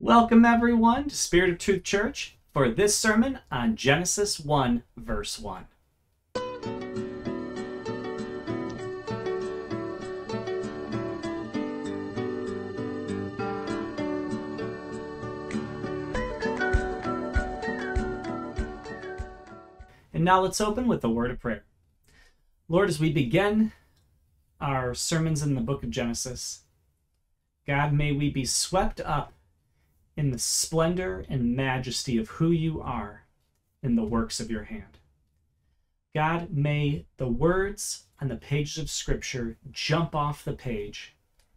Welcome everyone to Spirit of Truth Church for this sermon on Genesis 1 verse 1. And now let's open with a word of prayer. Lord, as we begin our sermons in the book of Genesis, God, may we be swept up in the splendor and majesty of who you are in the works of your hand. God, may the words on the pages of Scripture jump off the page,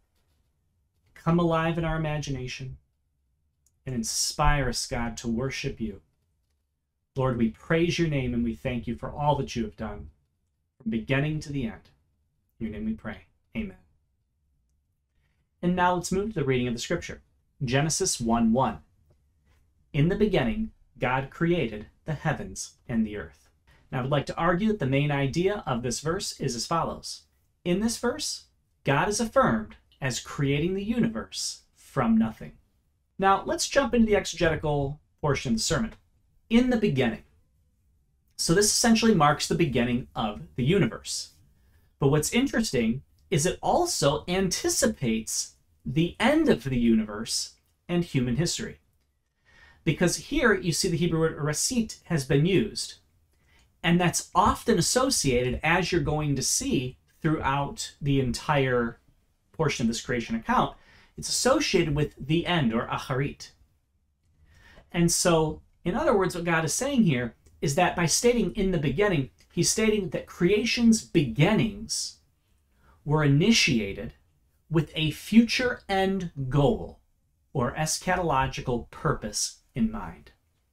come alive in our imagination, and inspire us, God, to worship you. Lord, we praise your name and we thank you for all that you have done, from beginning to the end. In your name we pray. Amen. And now let's move to the reading of the Scripture. Genesis 1:1. In the beginning, God created the heavens and the earth. Now, I would like to argue that the main idea of this verse is as follows. In this verse, God is affirmed as creating the universe from nothing. Now, let's jump into the exegetical portion of the sermon. In the beginning. So this essentially marks the beginning of the universe. But what's interesting is it also anticipates the end of the universe and human history. Because here you see the Hebrew word rasit has been used. And that's often associated, as you're going to see throughout the entire portion of this creation account, it's associated with the end, or acharit. And so, in other words, what God is saying here is that by stating in the beginning, he's stating that creation's beginnings were initiated with a future end goal or eschatological purpose in mind.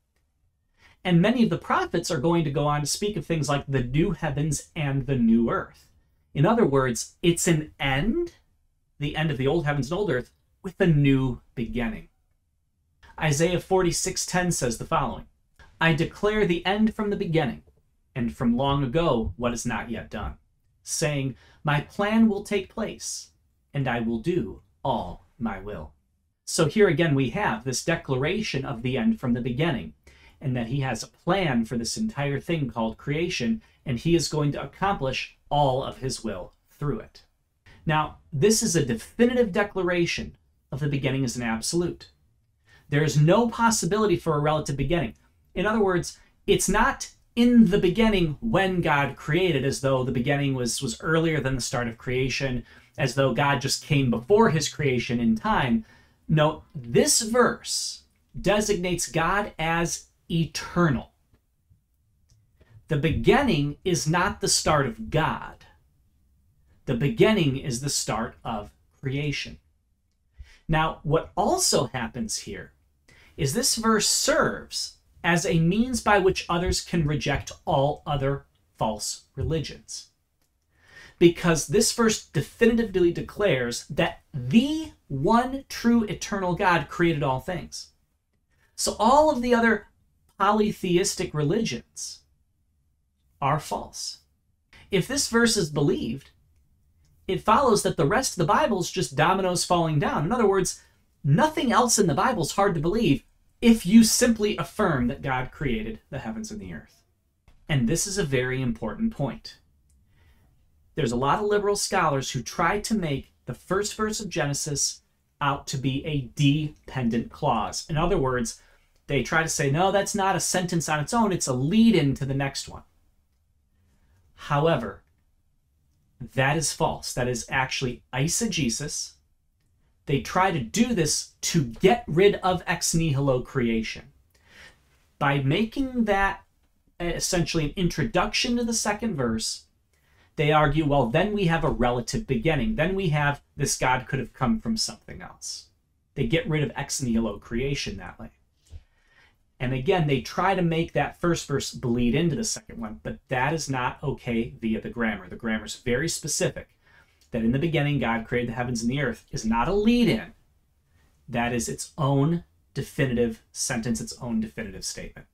And many of the prophets are going to go on to speak of things like the new heavens and the new earth. In other words, it's an end, the end of the old heavens and old earth, with a new beginning. Isaiah 46:10 says the following, I declare the end from the beginning, and from long ago what is not yet done, saying, my plan will take place, and I will do all my will. So here again we have this declaration of the end from the beginning, and that he has a plan for this entire thing called creation, and he is going to accomplish all of his will through it. Now, this is a definitive declaration of the beginning as an absolute. There is no possibility for a relative beginning. In other words, it's not in the beginning when God created, as though the beginning was earlier than the start of creation, as though God just came before his creation in time. No, this verse designates God as eternal. The beginning is not the start of God. The beginning is the start of creation. Now, what also happens here is this verse serves as a means by which others can reject all other false religions. Because this verse definitively declares that the one true eternal God created all things. So all of the other polytheistic religions are false. If this verse is believed, it follows that the rest of the Bible is just dominoes falling down. In other words, nothing else in the Bible is hard to believe if you simply affirm that God created the heavens and the earth. And this is a very important point. There's a lot of liberal scholars who try to make the first verse of Genesis out to be a dependent clause. In other words, they try to say, no, that's not a sentence on its own, it's a lead-in to the next one. However, that is false. That is actually eisegesis. They try to do this to get rid of ex nihilo creation. By making that essentially an introduction to the second verse, they argue, well, then we have a relative beginning. Then we have this God could have come from something else. They get rid of ex nihilo creation that way. And again, they try to make that first verse bleed into the second one, but that is not okay via the grammar. The grammar is very specific. That in the beginning, God created the heavens and the earth is not a lead-in. That is its own definitive sentence, its own definitive statement.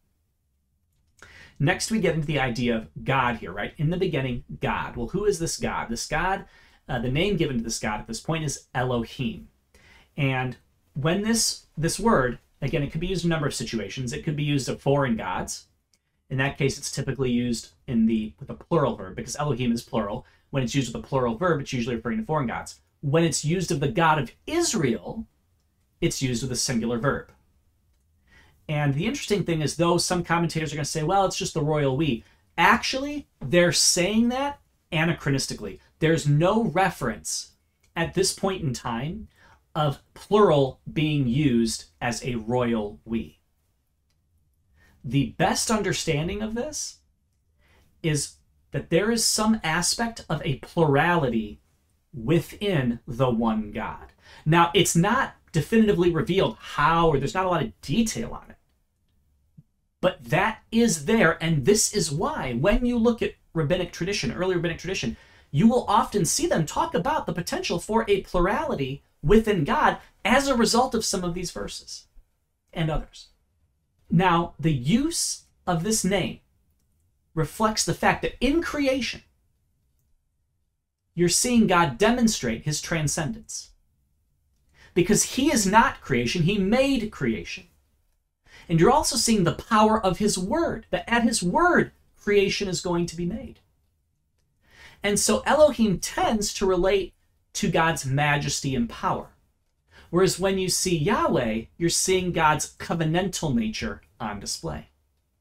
Next, we get into the idea of God here, right? In the beginning, God. Well, who is this God? This God, the name given to this God at this point is Elohim. And when this word, again, it could be used in a number of situations. It could be used of foreign gods. In that case, it's typically used with a plural verb, because Elohim is plural. When it's used with a plural verb, it's usually referring to foreign gods. When it's used of the God of Israel, it's used with a singular verb. And the interesting thing is, though some commentators are going to say, well, it's just the royal we. Actually, they're saying that anachronistically. There's no reference at this point in time of plural being used as a royal we. The best understanding of this is that there is some aspect of a plurality within the one God. Now, it's not definitively revealed how, or there's not a lot of detail on it. But that is there, and this is why, when you look at rabbinic tradition, early rabbinic tradition, you will often see them talk about the potential for a plurality within God as a result of some of these verses and others. Now, the use of this name reflects the fact that in creation, you're seeing God demonstrate his transcendence. Because he is not creation, he made creation. And you're also seeing the power of his word, that at his word, creation is going to be made. And so Elohim tends to relate to God's majesty and power. Whereas when you see Yahweh, you're seeing God's covenantal nature on display.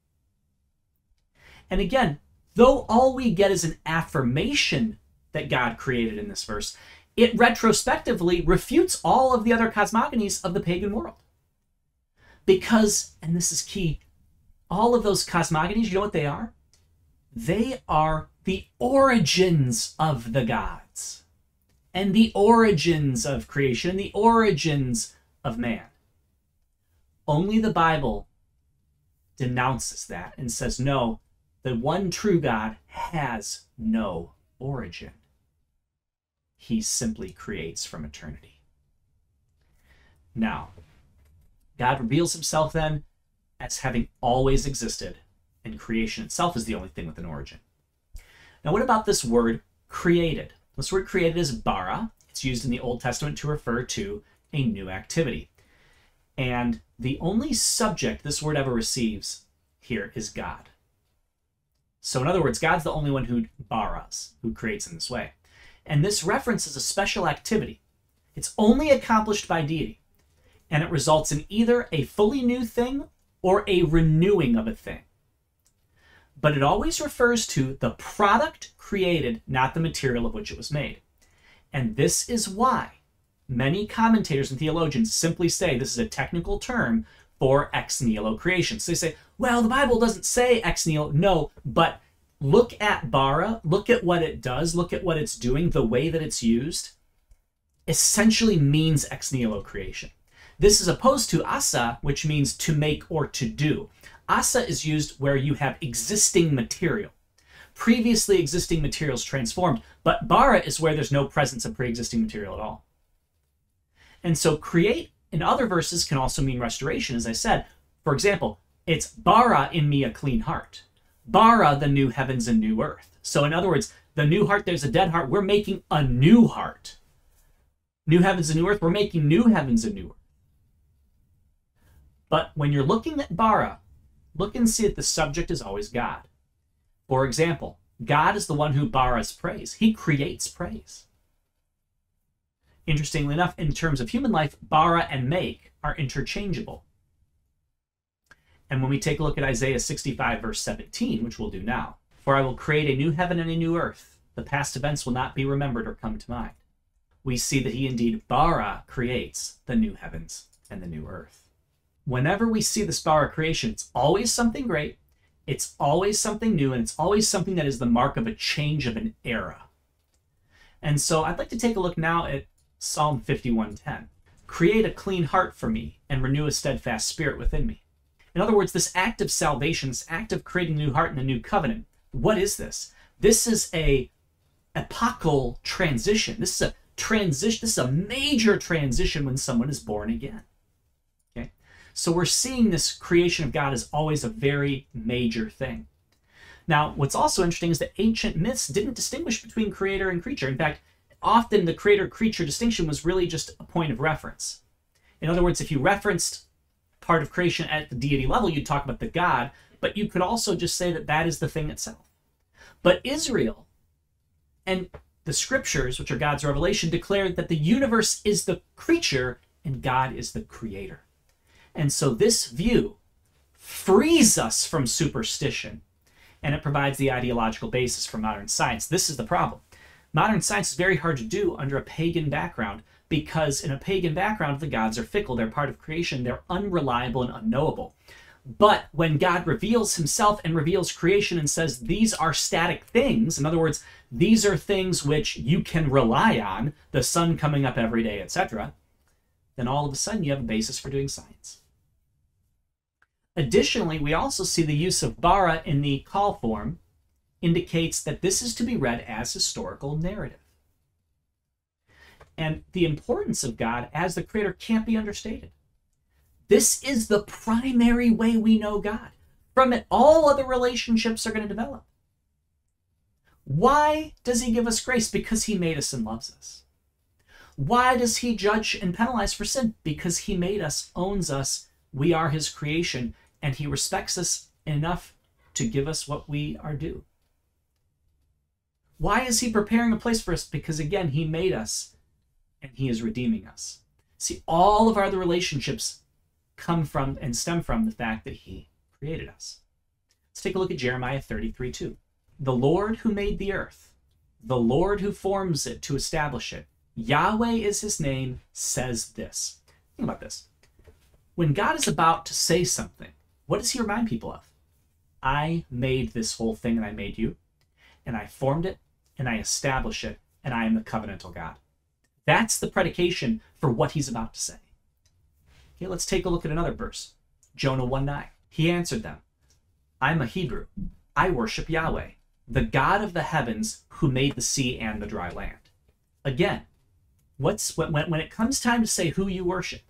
And again, though all we get is an affirmation that God created in this verse, it retrospectively refutes all of the other cosmogonies of the pagan world. Because, and this is key, all of those cosmogonies, you know what they are? They are the origins of the gods, and the origins of creation, and the origins of man. Only the Bible denounces that and says, no, the one true God has no origin. He simply creates from eternity. Now, God reveals himself then as having always existed, and creation itself is the only thing with an origin. Now, what about this word created? This word created is bara. It's used in the Old Testament to refer to a new activity. And the only subject this word ever receives here is God. So in other words, God's the only one who baras, who creates in this way. And this references a special activity. It's only accomplished by deity. And it results in either a fully new thing or a renewing of a thing. But it always refers to the product created, not the material of which it was made. And this is why many commentators and theologians simply say this is a technical term for ex nihilo creation. So they say, well, the Bible doesn't say ex nihilo. No, but look at bara, look at what it does, look at what it's doing, the way that it's used, essentially means ex nihilo creation. This is opposed to asa, which means to make or to do. Asa is used where you have existing material. Previously existing materials transformed, but bara is where there's no presence of pre-existing material at all. And so create in other verses can also mean restoration, as I said. For example, it's bara in me a clean heart. Bara the new heavens and new earth. So in other words, the new heart, there's a dead heart. We're making a new heart. New heavens and new earth, we're making new heavens and new earth. But when you're looking at bara, look and see that the subject is always God. For example, God is the one who baras praise. He creates praise. Interestingly enough, in terms of human life, bara and make are interchangeable. And when we take a look at Isaiah 65, verse 17, which we'll do now, for I will create a new heaven and a new earth. The past events will not be remembered or come to mind. We see that he indeed bara creates the new heavens and the new earth. Whenever we see this bara creation, it's always something great, it's always something new, and it's always something that is the mark of a change of an era. And so I'd like to take a look now at Psalm 51:10. Create a clean heart for me and renew a steadfast spirit within me. In other words, this act of salvation, this act of creating a new heart and a new covenant, what is this? This is a epochal transition. This is a transition. This is a major transition when someone is born again. Okay, so we're seeing this creation of God as always a very major thing. Now, what's also interesting is that ancient myths didn't distinguish between creator and creature. In fact, often the creator-creature distinction was really just a point of reference. In other words, if you referenced part of creation at the deity level, you'd talk about the God, but you could also just say that that is the thing itself. But Israel and the scriptures, which are God's revelation, declare that the universe is the creature and God is the creator. And so this view frees us from superstition, and it provides the ideological basis for modern science. This is the problem. Modern science is very hard to do under a pagan background, because in a pagan background, the gods are fickle. They're part of creation. They're unreliable and unknowable. But when God reveals himself and reveals creation and says, these are static things, in other words, these are things which you can rely on, the sun coming up every day, etc., then all of a sudden you have a basis for doing science. Additionally, we also see the use of bara in the call form indicates that this is to be read as historical narrative. And the importance of God as the creator can't be understated. This is the primary way we know God. From it, all other relationships are going to develop. Why does he give us grace? Because he made us and loves us. Why does he judge and penalize for sin? Because he made us, owns us, we are his creation, and he respects us enough to give us what we are due. Why is he preparing a place for us? Because again, he made us and he is redeeming us. See, all of our other relationships come from and stem from the fact that he created us. Let's take a look at Jeremiah 33:2. The Lord who made the earth, the Lord who forms it to establish it, Yahweh is his name, says this. Think about this. When God is about to say something, what does he remind people of? I made this whole thing and I made you, and I formed it and I established it, and I am the covenantal God. That's the predication for what he's about to say. Okay, let's take a look at another verse. Jonah 1:9. He answered them, I'm a Hebrew. I worship Yahweh, the God of the heavens who made the sea and the dry land. Again, when it comes time to say who you worship,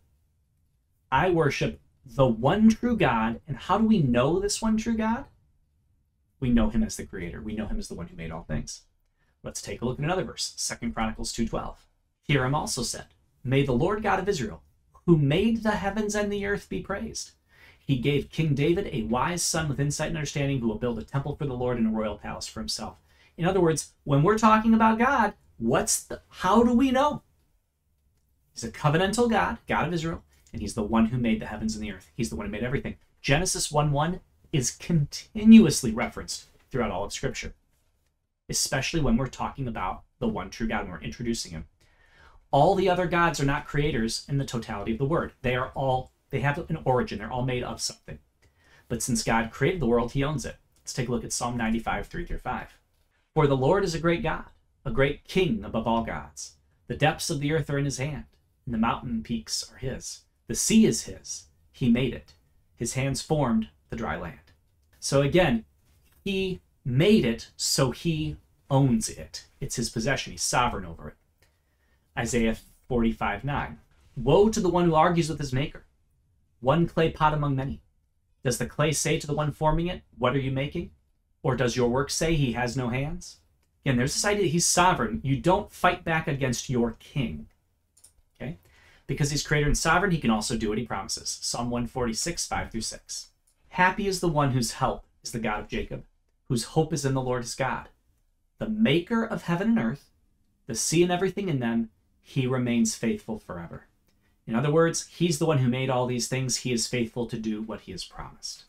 I worship the one true God. And how do we know this one true God? We know him as the creator. We know him as the one who made all things. Let's take a look at another verse, 2 Chronicles 2:12. Hiram also said, may the Lord God of Israel, who made the heavens and the earth, be praised. He gave King David a wise son with insight and understanding, who will build a temple for the Lord and a royal palace for himself. In other words, when we're talking about God, how do we know? He's a covenantal God, God of Israel, and he's the one who made the heavens and the earth. He's the one who made everything. Genesis 1:1 is continuously referenced throughout all of Scripture, especially when we're talking about the one true God, when we're introducing him. All the other gods are not creators in the totality of the word. They have an origin. They're all made of something. But since God created the world, he owns it. Let's take a look at Psalm 95, 3-5. For the Lord is a great God, a great king above all gods. The depths of the earth are in his hand, and the mountain peaks are his. The sea is his. He made it. His hands formed the dry land. So again, he made it, so he owns it. It's his possession. He's sovereign over it. Isaiah 45:9. Woe to the one who argues with his maker. One clay pot among many. Does the clay say to the one forming it, what are you making? Or does your work say he has no hands? Again, there's this idea that he's sovereign. You don't fight back against your king. Okay? Because he's creator and sovereign, he can also do what he promises. Psalm 146, 5-6. Happy is the one whose help is the God of Jacob, whose hope is in the Lord his God. The maker of heaven and earth, the sea and everything in them, he remains faithful forever. In other words, he's the one who made all these things. He is faithful to do what he has promised.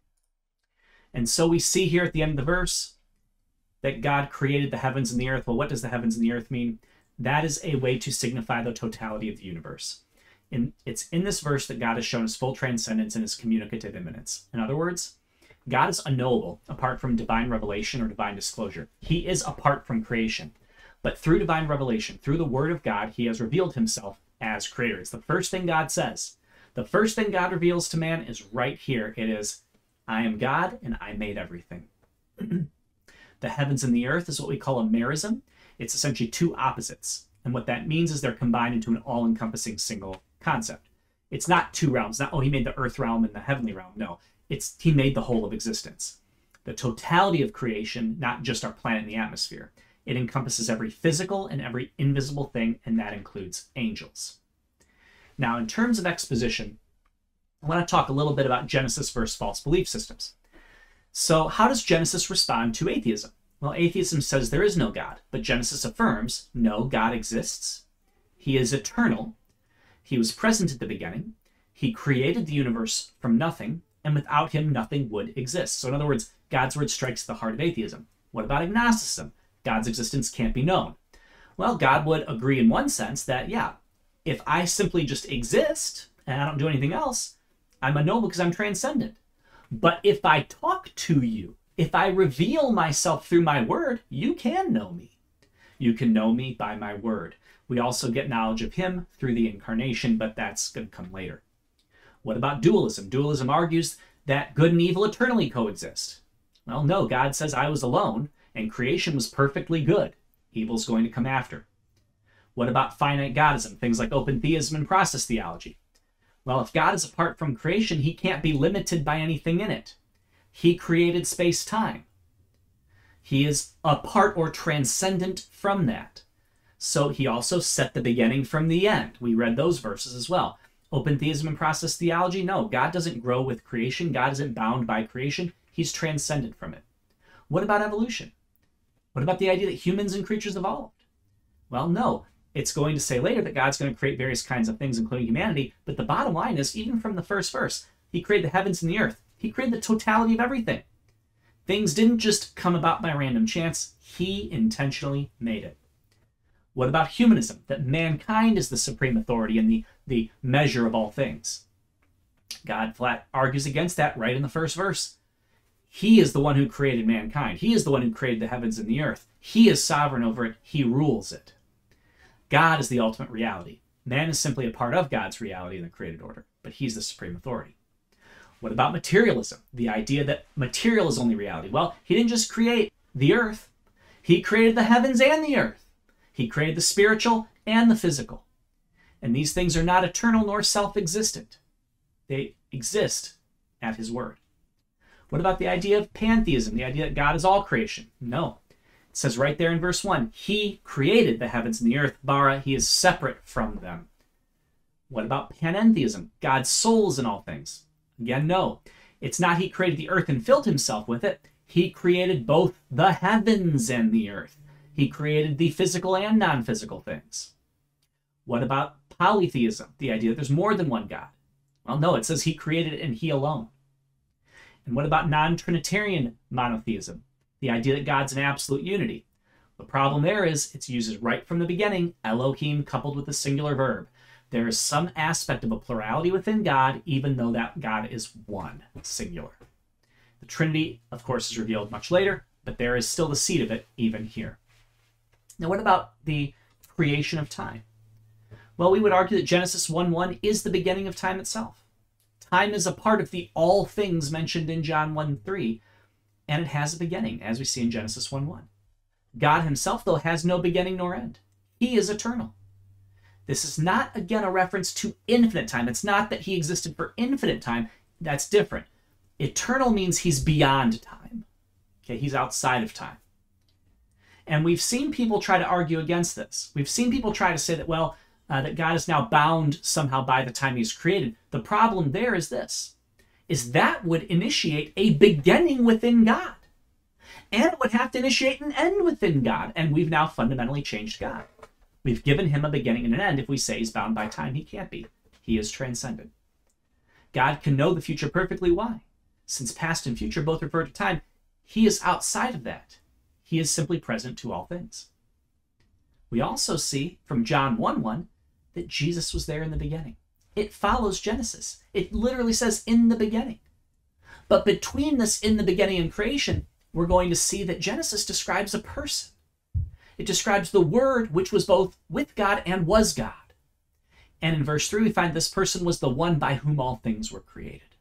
And so we see here at the end of the verse that God created the heavens and the earth. Well, what does the heavens and the earth mean? That is a way to signify the totality of the universe. It's in this verse that God has shown his full transcendence and his communicative immanence. In other words, God is unknowable apart from divine revelation or divine disclosure. He is apart from creation. But through divine revelation, through the word of God, he has revealed himself as creator. It's the first thing God says. The first thing God reveals to man is right here. It is, I am God and I made everything. The heavens and the earth is what we call a merism. It's essentially two opposites. And what that means is they're combined into an all-encompassing single concept. It's not two realms. Not, oh, he made the earth realm and the heavenly realm. No, it's he made the whole of existence. The totality of creation, not just our planet and the atmosphere. It encompasses every physical and every invisible thing, and that includes angels. Now, in terms of exposition, I want to talk a little bit about Genesis versus false belief systems. So how does Genesis respond to atheism? Well, atheism says there is no God, but Genesis affirms, no, God exists. He is eternal. He was present at the beginning. He created the universe from nothing, and without him, nothing would exist. So in other words, God's word strikes the heart of atheism. What about agnosticism? God's existence can't be known. Well, God would agree in one sense that, yeah, if I simply just exist and I don't do anything else, I'm unknowable because I'm transcendent. But if I talk to you, if I reveal myself through my word, you can know me. You can know me by my word. We also get knowledge of him through the incarnation, but that's going to come later. What about dualism? Dualism argues that good and evil eternally coexist. Well, no, God says I was alone, and creation was perfectly good. Evil's going to come after. What about finite godism? Things like open theism and process theology. Well, if God is apart from creation, he can't be limited by anything in it. He created space-time. He is apart or transcendent from that. So he also set the beginning from the end. We read those verses as well. Open theism and process theology, no, God doesn't grow with creation. God isn't bound by creation. He's transcendent from it. What about evolution? What about the idea that humans and creatures evolved? Well, no. It's going to say later that God's going to create various kinds of things, including humanity. But the bottom line is, even from the first verse, he created the heavens and the earth. He created the totality of everything. Things didn't just come about by random chance. He intentionally made it. What about humanism? That mankind is the supreme authority and the measure of all things. God flat argues against that right in the first verse. He is the one who created mankind. He is the one who created the heavens and the earth. He is sovereign over it. He rules it. God is the ultimate reality. Man is simply a part of God's reality in the created order, but he's the supreme authority. What about materialism? The idea that material is only reality. Well, he didn't just create the earth. He created the heavens and the earth. He created the spiritual and the physical. And these things are not eternal nor self-existent. They exist at his word. What about the idea of pantheism, the idea that God is all creation? No. It says right there in verse 1, he created the heavens and the earth, bara, he is separate from them. What about panentheism? God's soul is in all things. Again, no. It's not he created the earth and filled himself with it. He created both the heavens and the earth. He created the physical and non-physical things. What about polytheism? The idea that there's more than one God. Well, no, it says he created it and he alone. And what about non-Trinitarian monotheism? The idea that God's in absolute unity. The problem there is it's used right from the beginning, Elohim coupled with a singular verb. There is some aspect of a plurality within God, even though that God is one, singular. The Trinity, of course, is revealed much later, but there is still the seed of it even here. Now, what about the creation of time? Well, we would argue that Genesis 1:1 is the beginning of time itself. Time is a part of the all things mentioned in John 1:3, and it has a beginning, as we see in Genesis 1:1. God himself, though, has no beginning nor end. He is eternal. This is not, again, a reference to infinite time. It's not that he existed for infinite time. That's different. Eternal means he's beyond time. Okay, he's outside of time. And we've seen people try to argue against this. We've seen people try to say that, well, that God is now bound somehow by the time he's created. The problem there is this, is that would initiate a beginning within God. And it would have to initiate an end within God. And we've now fundamentally changed God. We've given him a beginning and an end. If we say he's bound by time, he can't be. He is transcendent. God can know the future perfectly. Why? Since past and future both refer to time, he is outside of that. He is simply present to all things. We also see from John 1:1 that Jesus was there in the beginning. It follows Genesis. It literally says in the beginning. But between this in the beginning and creation, we're going to see that Genesis describes a person. It describes the Word, which was both with God and was God. And in verse 3, we find this person was the one by whom all things were created.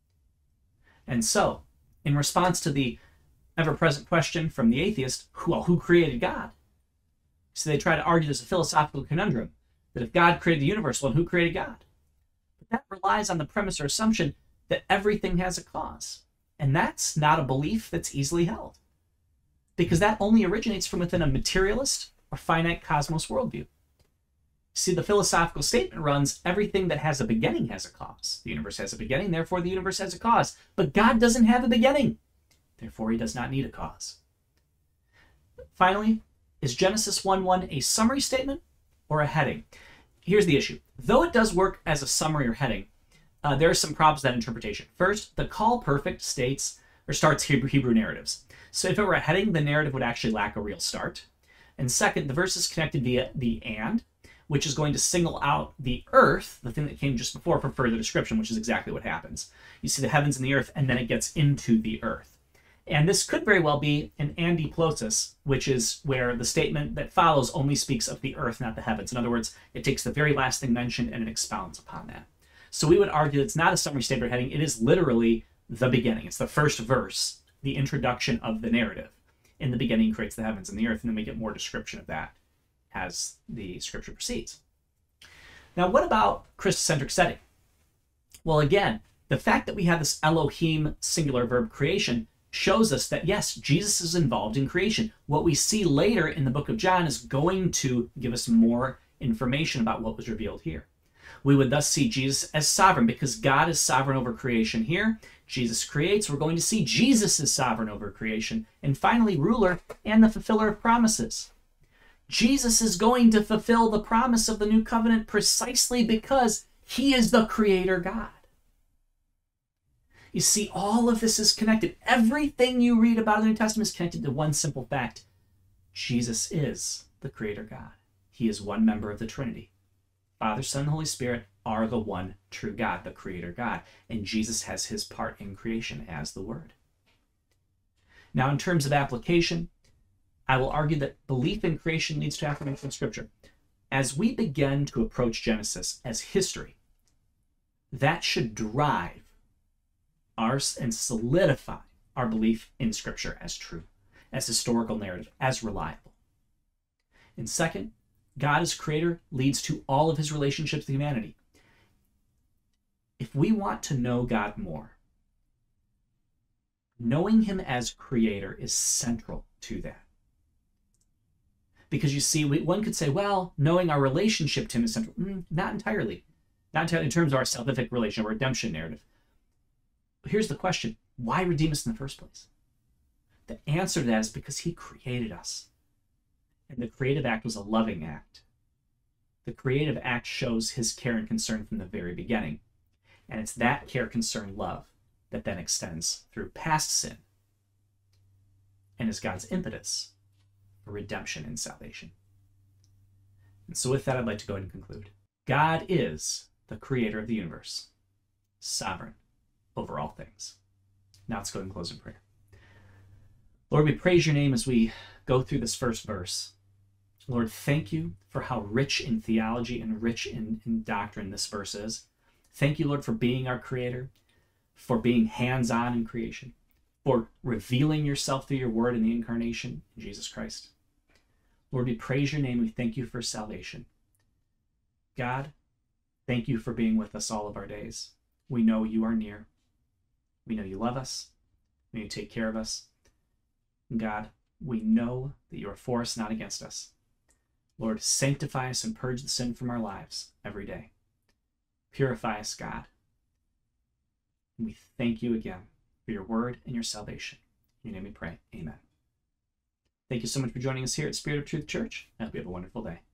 And so, in response to the ever-present question from the atheist, who created God? So they try to argue there's a philosophical conundrum, that if God created the universe, well, who created God? But that relies on the premise or assumption that everything has a cause. And that's not a belief that's easily held, because that only originates from within a materialist or finite cosmos worldview. See, the philosophical statement runs, everything that has a beginning has a cause. The universe has a beginning, therefore the universe has a cause. But God doesn't have a beginning, therefore he does not need a cause. Finally, is Genesis 1:1 a summary statement or a heading? Here's the issue. Though it does work as a summary or heading, there are some problems with that interpretation. First, the call perfect starts Hebrew narratives. So if it were a heading, the narrative would actually lack a real start. And second, the verse is connected via the and, which is going to single out the earth, the thing that came just before, for further description, which is exactly what happens. You see the heavens and the earth, and then it gets into the earth. And this could very well be an antiplosis, which is where the statement that follows only speaks of the earth, not the heavens. In other words, it takes the very last thing mentioned and it expounds upon that. So we would argue that it's not a summary statement or heading. It is literally the beginning. It's the first verse, the introduction of the narrative. In the beginning creates the heavens and the earth, and then we get more description of that as the scripture proceeds. Now, what about Christocentric setting? Well, again, the fact that we have this Elohim singular verb creation shows us that, yes, Jesus is involved in creation. What we see later in the book of John is going to give us more information about what was revealed here. We would thus see Jesus as sovereign because God is sovereign over creation here. Jesus creates. We're going to see Jesus is sovereign over creation. And finally, ruler and the fulfiller of promises. Jesus is going to fulfill the promise of the new covenant precisely because he is the creator God. You see, all of this is connected. Everything you read about in the New Testament is connected to one simple fact. Jesus is the creator God. He is one member of the Trinity. Father, Son, and Holy Spirit are the one true God, the creator God. And Jesus has his part in creation as the Word. Now, in terms of application, I will argue that belief in creation leads to affirmation in Scripture. As we begin to approach Genesis as history, that should drive ours and solidify our belief in Scripture as true, as historical narrative, as reliable. And second, God as creator leads to all of his relationships with humanity. If we want to know God more, knowing him as creator is central to that. Because you see, one could say, well, knowing our relationship to him is central. Not entirely. Not entirely in terms of our salvific relation or redemption narrative. But here's the question. Why redeem us in the first place? The answer to that is because he created us. And the creative act was a loving act. The creative act shows his care and concern from the very beginning. And it's that care, concern, love that then extends through past sin and is God's impetus for redemption and salvation. And so with that, I'd like to go ahead and conclude. God is the creator of the universe, sovereign over all things. Now let's go ahead and close in prayer. Lord, we praise your name as we go through this first verse. Lord, thank you for how rich in theology and rich in doctrine this verse is. Thank you, Lord, for being our creator, for being hands-on in creation, for revealing yourself through your word in the incarnation in Jesus Christ. Lord, we praise your name. We thank you for salvation. God, thank you for being with us all of our days. We know you are near. We know you love us. We know you take care of us. God, we know that you are for us, not against us. Lord, sanctify us and purge the sin from our lives every day. Purify us, God. And we thank you again for your word and your salvation. In your name we pray. Amen. Thank you so much for joining us here at Spirit of Truth Church. I hope you have a wonderful day.